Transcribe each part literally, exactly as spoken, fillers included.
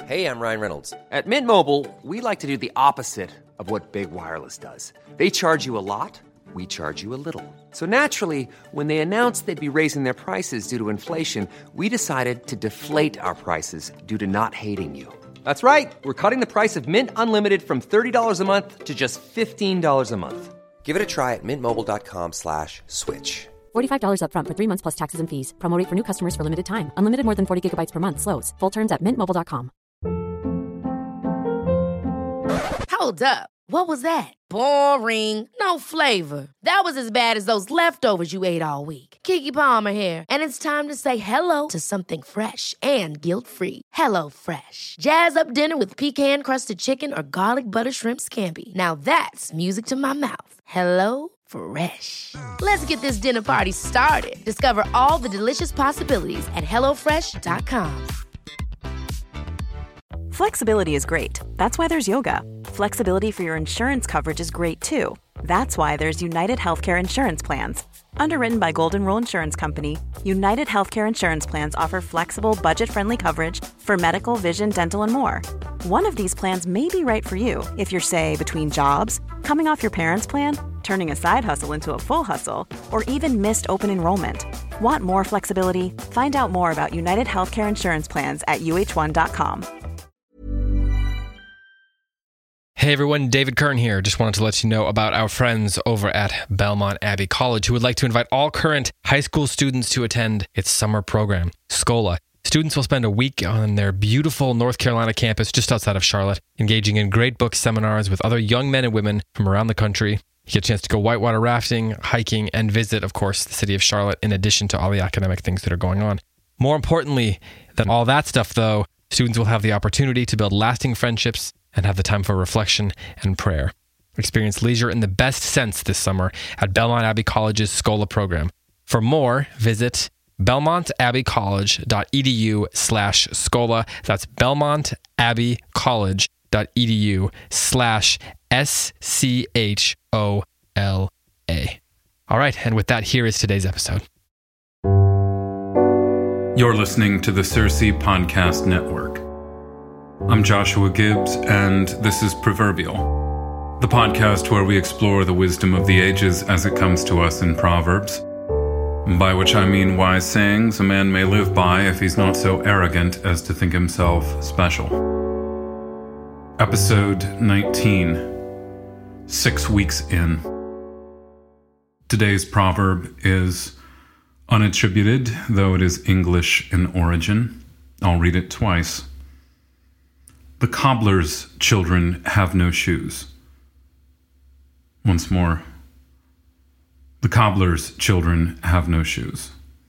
Hey, I'm Ryan Reynolds. At Mint Mobile, we like to do the opposite of what Big Wireless does. They charge you a lot, we charge you a little. So naturally, when they announced they'd be raising their prices due to inflation, we decided to deflate our prices due to not hating you. That's right. We're cutting the price of Mint Unlimited from thirty dollars a month to just fifteen dollars a month. Give it a try at mintmobile.com slash switch. forty-five dollars up front for three months plus taxes and fees. Promo rate for new customers for limited time. Unlimited more than forty gigabytes per month. Slows full terms at mint mobile dot com. Hold up. What was that? Boring. No flavor. That was as bad as those leftovers you ate all week. Keke Palmer here, and it's time to say hello to something fresh and guilt-free. Hello Fresh. Jazz up dinner with pecan-crusted chicken or garlic butter shrimp scampi. Now that's music to my mouth. Hello Fresh. Let's get this dinner party started. Discover all the delicious possibilities at hello fresh dot com. Flexibility is great. That's why there's yoga. Flexibility for your insurance coverage is great too. That's why there's United Healthcare Insurance Plans. Underwritten by Golden Rule Insurance Company, United Healthcare Insurance Plans offer flexible, budget-friendly coverage for medical, vision, dental, and more. One of these plans may be right for you if you're, say, between jobs, coming off your parents' plan, turning a side hustle into a full hustle, or even missed open enrollment. Want more flexibility? Find out more about United Healthcare Insurance Plans at U H one dot com. Hey everyone, David Kern here. Just wanted to let you know about our friends over at Belmont Abbey College who would like to invite all current high school students to attend its summer program, SCOLA. Students will spend a week on their beautiful North Carolina campus just outside of Charlotte, engaging in great book seminars with other young men and women from around the country. You get a chance to go whitewater rafting, hiking, and visit, of course, the city of Charlotte, in addition to all the academic things that are going on. More importantly than all that stuff, though, students will have the opportunity to build lasting friendships and have the time for reflection and prayer. Experience leisure in the best sense this summer at Belmont Abbey College's SCOLA program. For more, visit belmontabbeycollege.edu slash SCOLA. That's belmontabbeycollege.edu slash S C H O L A. All right, and with that, here is today's episode. You're listening to the Circe Podcast Network. I'm Joshua Gibbs, and this is Proverbial, the podcast where we explore the wisdom of the ages as it comes to us in Proverbs, by which I mean wise sayings a man may live by if he's not so arrogant as to think himself special. Episode nineteen, Six Weeks In. Today's proverb is unattributed, though it is English in origin. I'll read it twice. The cobbler's children have no shoes. Once more. The cobbler's children have no shoes.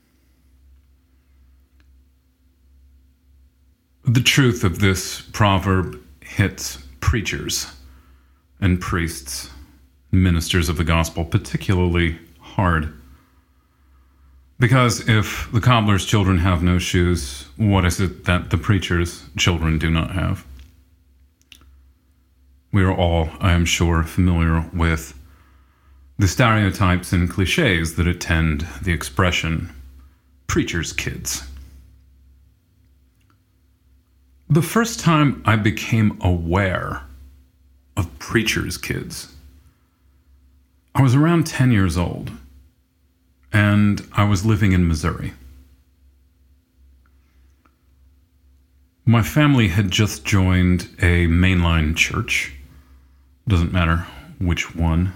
The truth of this proverb hits preachers and priests, ministers of the gospel, particularly hard. Because if the cobbler's children have no shoes, what is it that the preacher's children do not have? We are all, I am sure, familiar with the stereotypes and cliches that attend the expression preacher's kids. The first time I became aware of preacher's kids, I was around ten years old, and I was living in Missouri. My family had just joined a mainline church. Doesn't matter which one.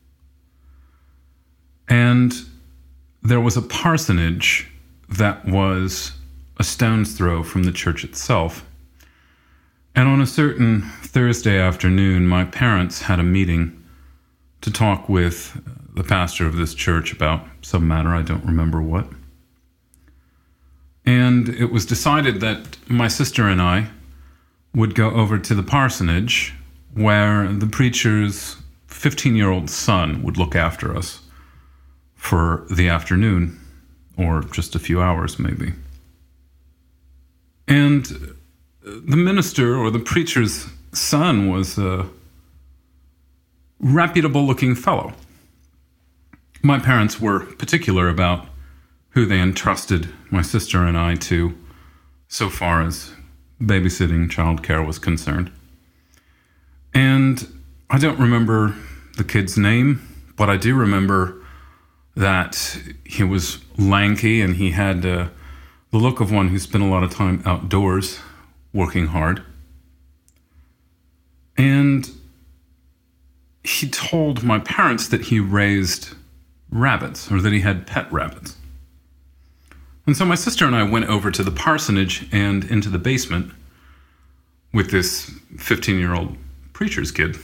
And there was a parsonage that was a stone's throw from the church itself. And on a certain Thursday afternoon, my parents had a meeting to talk with the pastor of this church about some matter, I don't remember what. And it was decided that my sister and I would go over to the parsonage where the preacher's fifteen-year-old son would look after us for the afternoon, or just a few hours maybe. And the minister or the preacher's son was a reputable-looking fellow. My parents were particular about who they entrusted my sister and I to, so far as babysitting, childcare was concerned. And I don't remember the kid's name, but I do remember that he was lanky and he had uh, the look of one who spent a lot of time outdoors working hard. And he told my parents that he raised rabbits, or that he had pet rabbits. And so my sister and I went over to the parsonage and into the basement with this fifteen-year-old preacher's kid.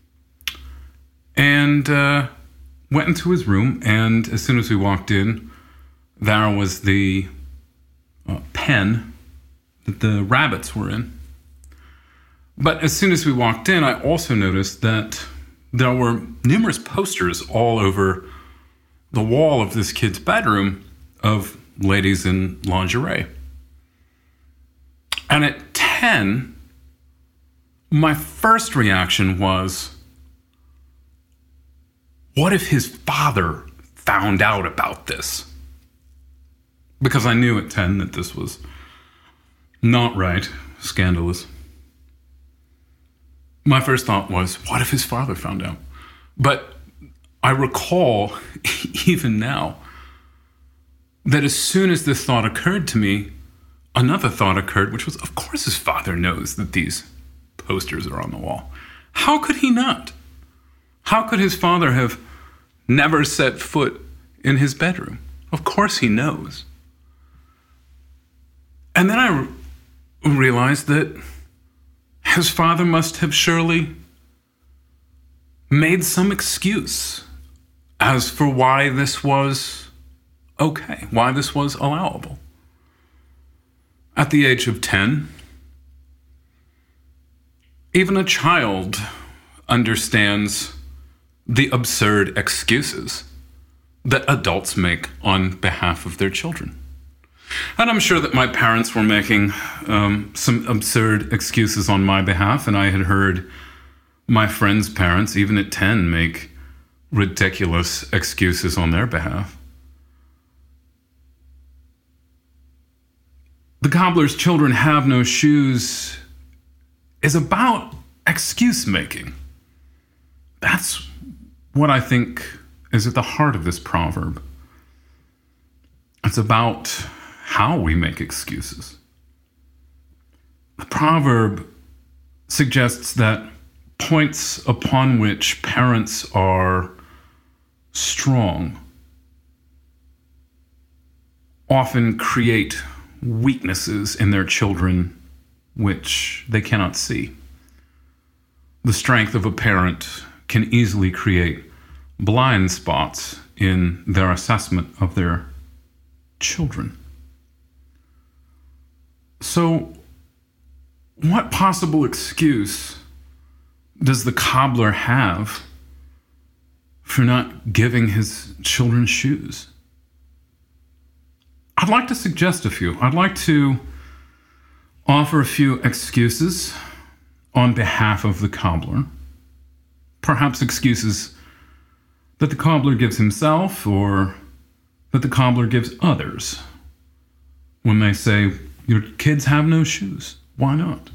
And uh, went into his room, and as soon as we walked in, there was the uh, pen that the rabbits were in. But as soon as we walked in, I also noticed that there were numerous posters all over the wall of this kid's bedroom of ladies in lingerie. And at ten, my first reaction was, what if his father found out about this? Because I knew at ten that this was not right, scandalous. My first thought was, what if his father found out? But I recall, even now, that as soon as this thought occurred to me, another thought occurred, which was, of course his father knows that these posters are on the wall. How could he not? How could his father have never set foot in his bedroom? Of course he knows. And then I realized that his father must have surely made some excuse as for why this was okay, why this was allowable. At the age of ten, even a child understands the absurd excuses that adults make on behalf of their children. And I'm sure that my parents were making um, some absurd excuses on my behalf, and I had heard my friends' parents, even at ten, make ridiculous excuses on their behalf. The Cobbler's Children Have No Shoes is about excuse making. That's what I think is at the heart of this proverb. It's about how we make excuses. The proverb suggests that points upon which parents are strong often create weaknesses in their children which they cannot see. The strength of a parent can easily create blind spots in their assessment of their children. So, what possible excuse does the cobbler have for not giving his children shoes? I'd like to suggest a few. I'd like to offer a few excuses on behalf of the cobbler. Perhaps excuses that the cobbler gives himself or that the cobbler gives others when they say, your kids have no shoes. Why not?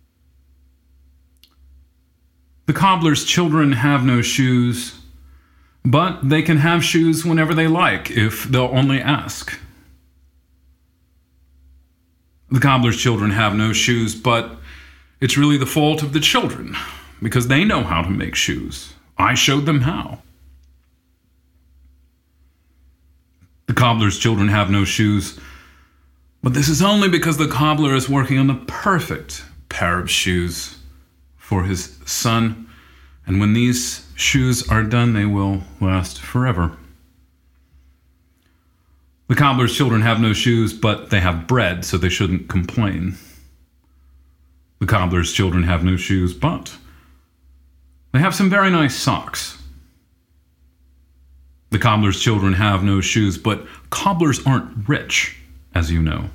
The cobbler's children have no shoes, but they can have shoes whenever they like if they'll only ask. The cobbler's children have no shoes, but it's really the fault of the children because they know how to make shoes. I showed them how. The cobbler's children have no shoes, but this is only because the cobbler is working on the perfect pair of shoes for his son, and when these shoes are done, they will last forever. The cobbler's children have no shoes, but they have bread, so they shouldn't complain. The cobbler's children have no shoes, but they have some very nice socks. The cobbler's children have no shoes, but cobblers aren't rich, as you know.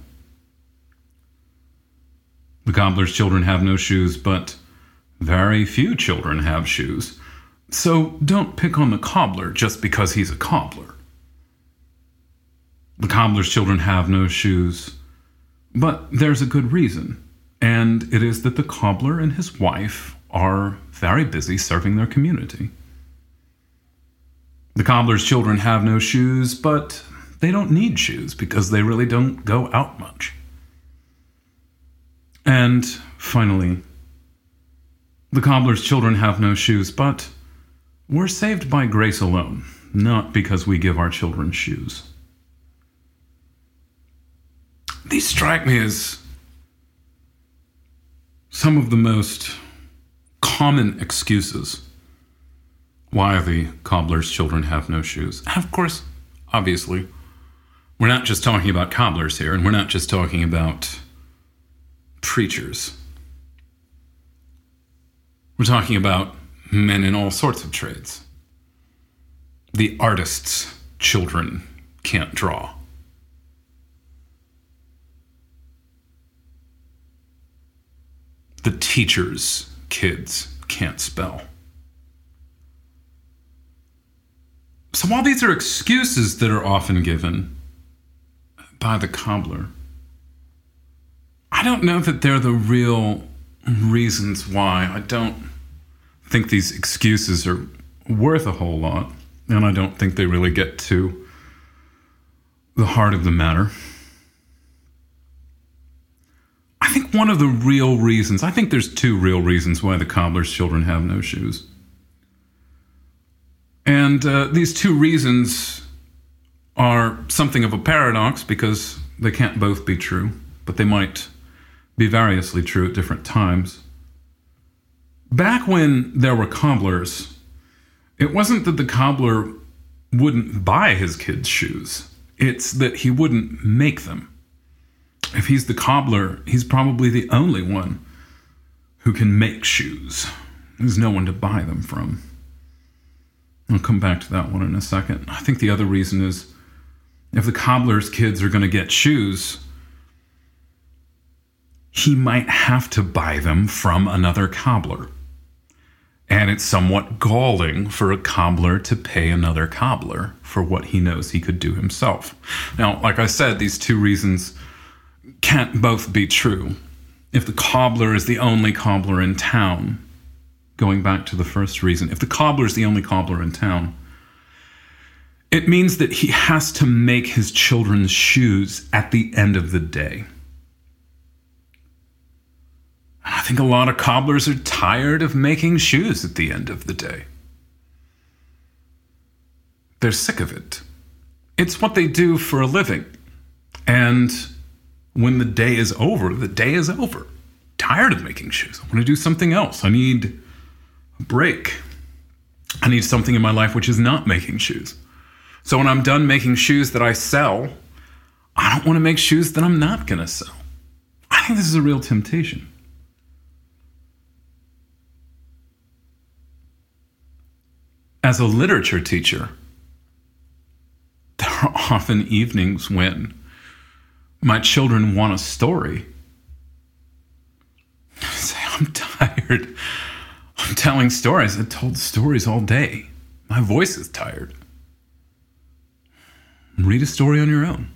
The cobbler's children have no shoes, but very few children have shoes. So don't pick on the cobbler just because he's a cobbler. The cobbler's children have no shoes, but there's a good reason. And it is that the cobbler and his wife are very busy serving their community. The cobbler's children have no shoes, but they don't need shoes because they really don't go out much. And finally, the cobbler's children have no shoes, but we're saved by grace alone, not because we give our children shoes. These strike me as some of the most common excuses why the cobbler's children have no shoes. And of course, obviously, we're not just talking about cobblers here, and we're not just talking about preachers. We're talking about men in all sorts of trades. The artist's children can't draw. The teacher's kids can't spell. So while these are excuses that are often given by the cobbler, I don't know that they're the real reasons why. I don't think these excuses are worth a whole lot, and I don't think they really get to the heart of the matter. I think one of the real reasons, I think there's two real reasons why the cobbler's children have no shoes. And uh, these two reasons are something of a paradox because they can't both be true, but they might be variously true at different times. Back when there were cobblers, it wasn't that the cobbler wouldn't buy his kids shoes. It's that he wouldn't make them. If he's the cobbler, he's probably the only one who can make shoes. There's no one to buy them from. I'll come back to that one in a second. I think the other reason is if the cobbler's kids are going to get shoes, he might have to buy them from another cobbler. And it's somewhat galling for a cobbler to pay another cobbler for what he knows he could do himself. Now, like I said, these two reasons can't both be true. If the cobbler is the only cobbler in town, going back to the first reason, if the cobbler is the only cobbler in town, it means that he has to make his children's shoes at the end of the day. I think a lot of cobblers are tired of making shoes at the end of the day. They're sick of it. It's what they do for a living. And when the day is over, the day is over. Tired of making shoes. I want to do something else. I need a break. I need something in my life which is not making shoes. So when I'm done making shoes that I sell, I don't want to make shoes that I'm not going to sell. I think this is a real temptation. As a literature teacher, there are often evenings when my children want a story. I say, I'm tired. I'm telling stories. I've told stories all day. My voice is tired. Read a story on your own.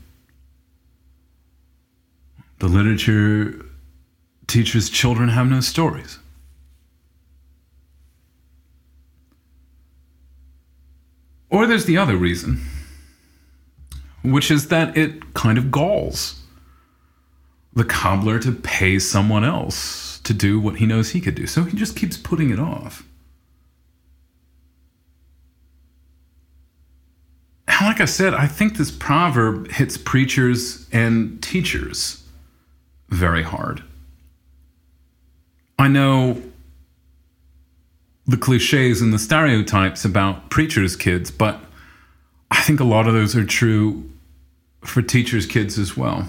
The literature teacher's children have no stories. Or there's the other reason, which is that it kind of galls the cobbler to pay someone else to do what he knows he could do. So he just keeps putting it off. And like I said, I think this proverb hits preachers and teachers very hard. I know the cliches and the stereotypes about preachers' kids, but I think a lot of those are true for teachers' kids as well.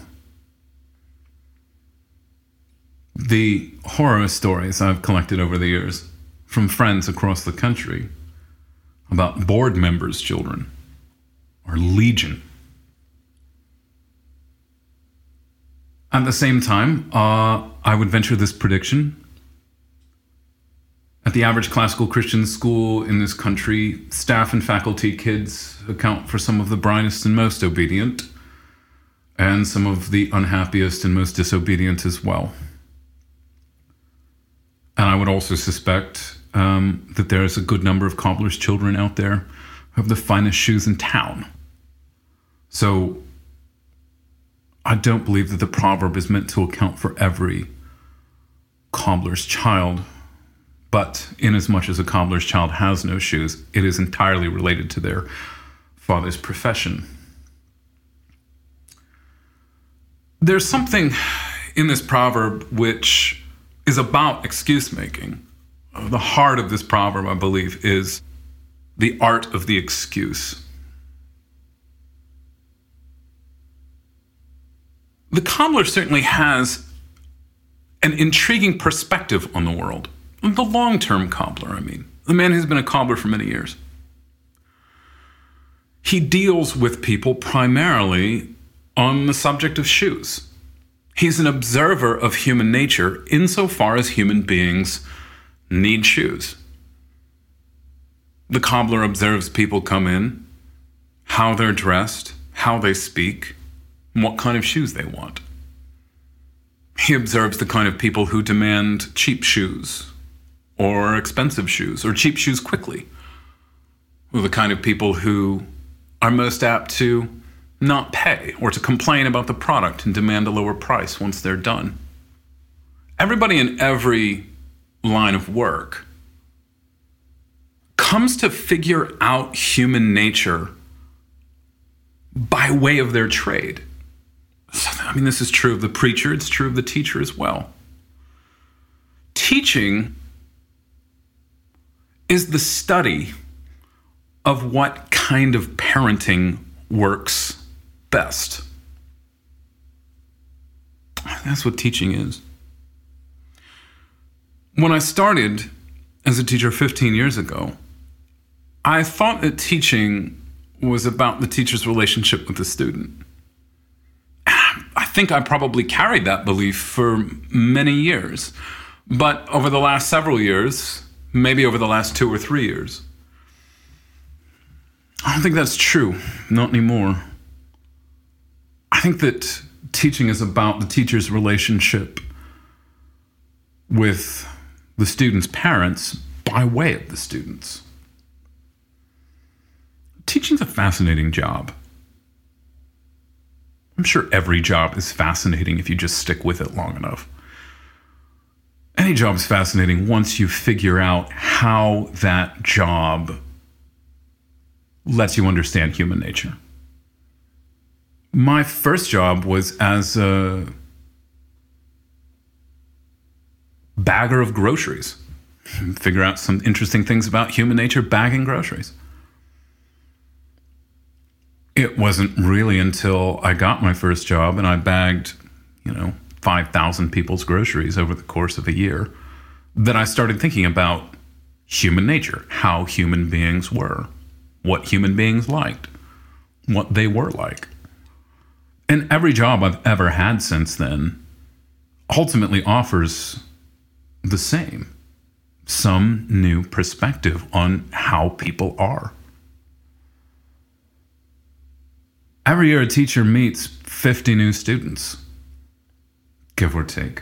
The horror stories I've collected over the years from friends across the country about board members' children are legion. At the same time, uh, I would venture this prediction. At the average classical Christian school in this country, staff and faculty kids account for some of the brightest and most obedient, and some of the unhappiest and most disobedient as well. I would also suspect um, that there's a good number of cobblers' children out there who have the finest shoes in town. So I don't believe that the proverb is meant to account for every cobbler's child. But inasmuch as a cobbler's child has no shoes, it is entirely related to their father's profession. There's something in this proverb which is about excuse-making. The heart of this proverb, I believe, is the art of the excuse. The cobbler certainly has an intriguing perspective on the world. The long-term cobbler, I mean. The man who's been a cobbler for many years. He deals with people primarily on the subject of shoes. He's an observer of human nature insofar as human beings need shoes. The cobbler observes people come in, how they're dressed, how they speak, and what kind of shoes they want. He observes the kind of people who demand cheap shoes, or expensive shoes, or cheap shoes quickly. Or the kind of people who are most apt to not pay, or to complain about the product and demand a lower price once they're done. Everybody in every line of work comes to figure out human nature by way of their trade. I mean, this is true of the preacher, it's true of the teacher as well. Teaching is the study of what kind of parenting works best. That's what teaching is. When I started as a teacher fifteen years ago, I thought that teaching was about the teacher's relationship with the student. I think I probably carried that belief for many years. But over the last several years, maybe over the last two or three years, I don't think that's true. Not anymore. I think that teaching is about the teacher's relationship with the student's parents by way of the students. Teaching's a fascinating job. I'm sure every job is fascinating if you just stick with it long enough. Any job is fascinating once you figure out how that job lets you understand human nature. My first job was as a bagger of groceries. Figure out some interesting things about human nature bagging groceries. It wasn't really until I got my first job and I bagged, you know, five thousand people's groceries over the course of a year that I started thinking about human nature, how human beings were, what human beings liked, what they were like. And every job I've ever had since then ultimately offers the same, some new perspective on how people are. Every year a teacher meets fifty new students, give or take.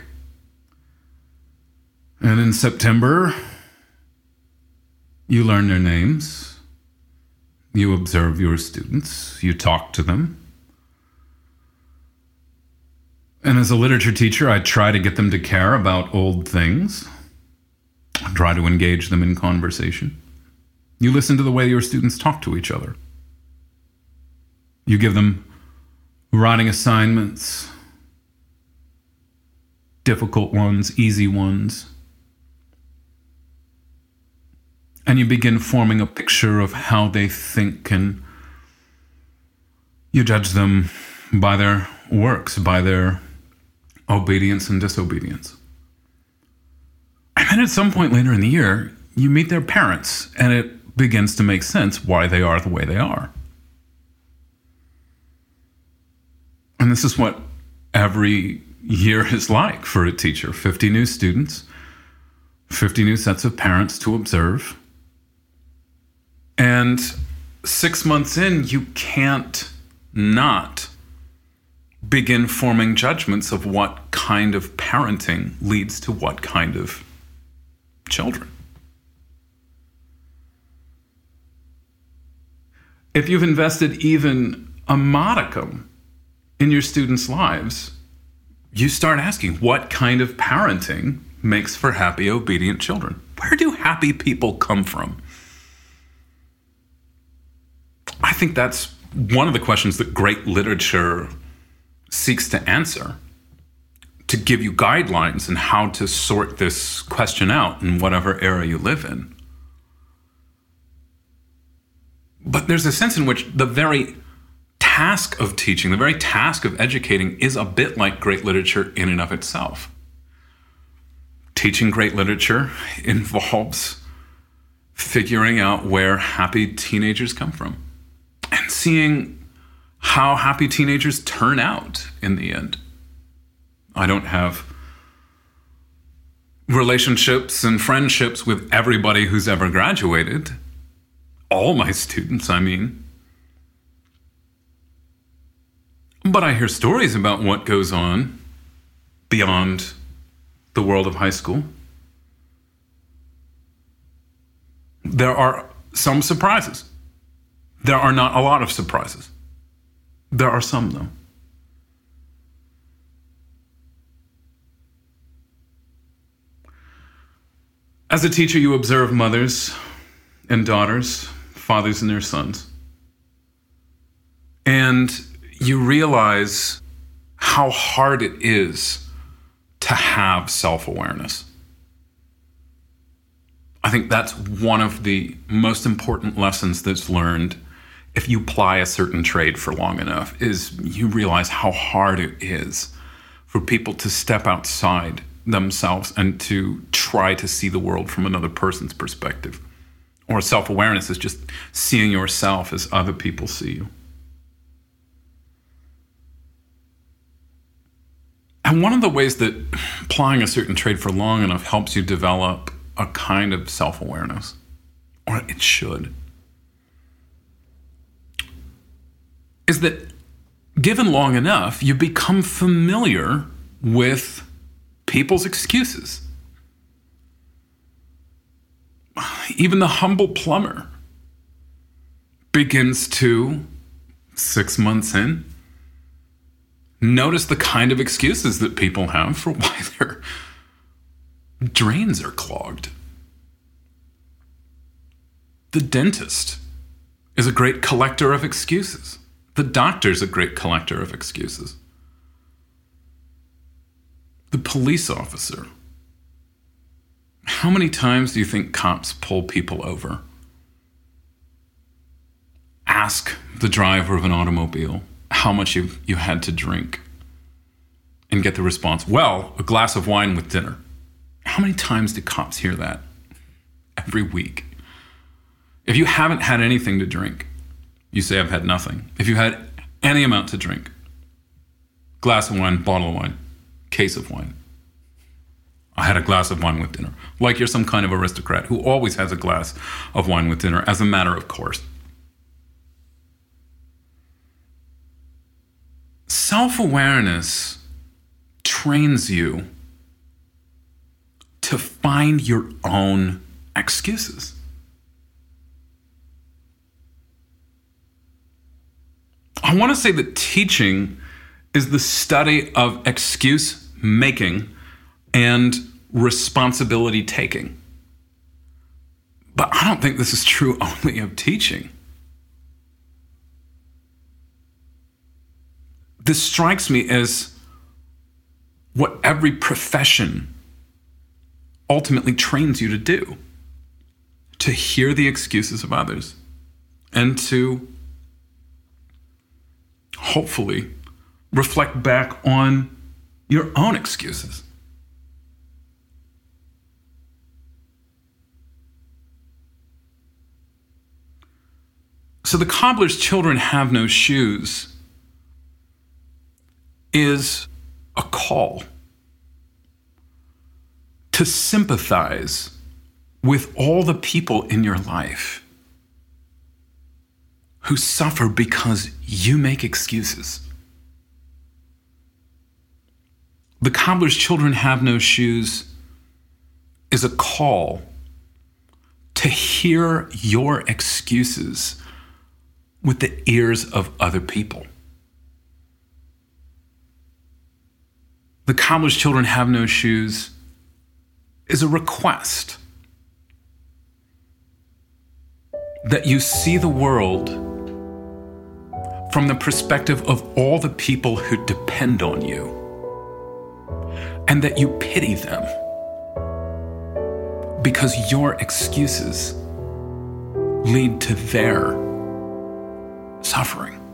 And in September, you learn their names, you observe your students, you talk to them. And as a literature teacher, I try to get them to care about old things. I try to engage them in conversation. You listen to the way your students talk to each other. You give them writing assignments, difficult ones, easy ones. And you begin forming a picture of how they think, and you judge them by their works, by their obedience and disobedience. And then at some point later in the year, you meet their parents, and it begins to make sense why they are the way they are. And this is what every year is like for a teacher. fifty new students, fifty new sets of parents to observe. And six months in, you can't not begin forming judgments of what kind of parenting leads to what kind of children. If you've invested even a modicum in your students' lives, you start asking, what kind of parenting makes for happy, obedient children? Where do happy people come from? I think that's one of the questions that great literature seeks to answer, to give you guidelines on how to sort this question out in whatever era you live in. But there's a sense in which the very task of teaching, the very task of educating is a bit like great literature in and of itself. Teaching great literature involves figuring out where happy teenagers come from and seeing how happy teenagers turn out in the end. I don't have relationships and friendships with everybody who's ever graduated. All my students, I mean. But I hear stories about what goes on beyond the world of high school. There are some surprises. There are not a lot of surprises. There are some, though. As a teacher, you observe mothers and daughters, fathers and their sons. And you realize how hard it is to have self-awareness. I think that's one of the most important lessons that's learned if you apply a certain trade for long enough, is you realize how hard it is for people to step outside themselves and to try to see the world from another person's perspective. Or self-awareness is just seeing yourself as other people see you. And one of the ways that applying a certain trade for long enough helps you develop a kind of self-awareness, or it should, is that given long enough, you become familiar with people's excuses. Even the humble plumber begins to, six months in, notice the kind of excuses that people have for why their drains are clogged. The dentist is a great collector of excuses. The doctor's a great collector of excuses. The police officer. How many times do you think cops pull people over? Ask the driver of an automobile how much you, you had to drink and get the response, well, a glass of wine with dinner. How many times do cops hear that? Every week. If you haven't had anything to drink, you say, I've had nothing. If you had any amount to drink, glass of wine, bottle of wine, case of wine. I had a glass of wine with dinner. Like you're some kind of aristocrat who always has a glass of wine with dinner as a matter of course. Self-awareness trains you to find your own excuses. I want to say that teaching is the study of excuse making and responsibility taking. But I don't think this is true only of teaching. This strikes me as what every profession ultimately trains you to do, to hear the excuses of others and to hopefully reflect back on your own excuses. So the cobbler's children have no shoes is a call to sympathize with all the people in your life who suffer because you make excuses. The cobbler's children have no shoes is a call to hear your excuses with the ears of other people. The College Children Have No Shoes is a request that you see the world from the perspective of all the people who depend on you, and that you pity them because your excuses lead to their suffering.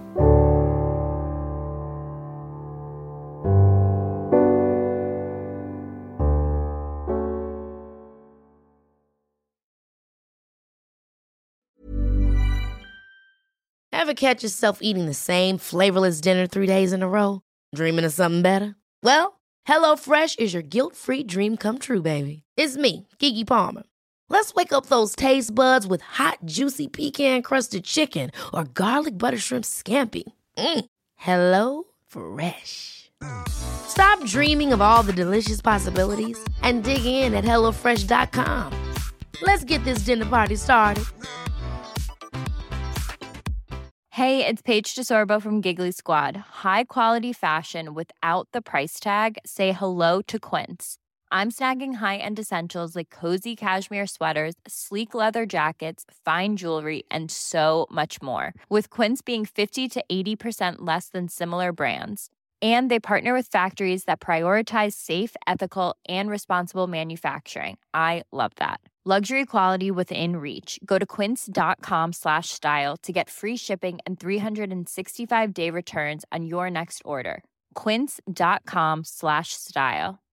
Ever catch yourself eating the same flavorless dinner three days in a row? Dreaming of something better? Well, HelloFresh is your guilt-free dream come true, baby. It's me, Keke Palmer. Let's wake up those taste buds with hot, juicy pecan-crusted chicken or garlic butter shrimp scampi. Mm. Hello Fresh. Stop dreaming of all the delicious possibilities and dig in at hello fresh dot com. Let's get this dinner party started. Hey, it's Paige DeSorbo from Giggly Squad. High quality fashion without the price tag. Say hello to Quince. I'm snagging high-end essentials like cozy cashmere sweaters, sleek leather jackets, fine jewelry, and so much more. With Quince being fifty to eighty percent less than similar brands. And they partner with factories that prioritize safe, ethical, and responsible manufacturing. I love that. Luxury quality within reach. Go to quince.com slash style to get free shipping and three sixty-five day returns on your next order. Quince.com slash style.